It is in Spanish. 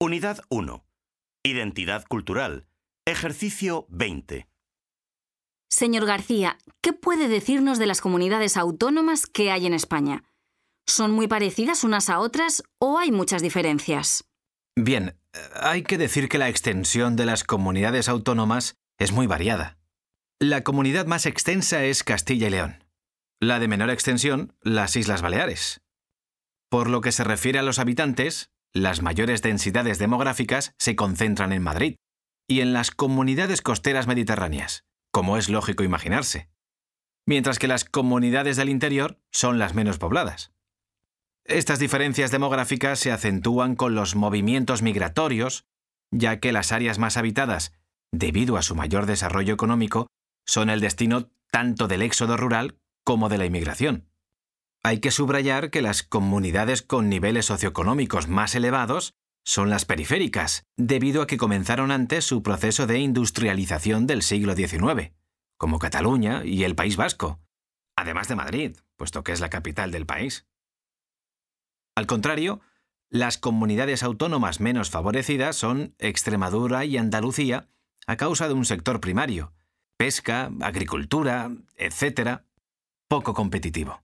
Unidad 1. Identidad cultural. Ejercicio 20. Señor García, ¿qué puede decirnos de las comunidades autónomas que hay en España? ¿Son muy parecidas unas a otras o hay muchas diferencias? Bien, hay que decir que la extensión de las comunidades autónomas es muy variada. La comunidad más extensa es Castilla y León. La de menor extensión, las Islas Baleares. Por lo que se refiere a los habitantes, las mayores densidades demográficas se concentran en Madrid y en las comunidades costeras mediterráneas, como es lógico imaginarse, mientras que las comunidades del interior son las menos pobladas. Estas diferencias demográficas se acentúan con los movimientos migratorios, ya que las áreas más habitadas, debido a su mayor desarrollo económico, son el destino tanto del éxodo rural como de la inmigración. Hay que subrayar que las comunidades con niveles socioeconómicos más elevados son las periféricas, debido a que comenzaron antes su proceso de industrialización del siglo XIX, como Cataluña y el País Vasco, además de Madrid, puesto que es la capital del país. Al contrario, las comunidades autónomas menos favorecidas son Extremadura y Andalucía a causa de un sector primario, pesca, agricultura, etc., poco competitivo.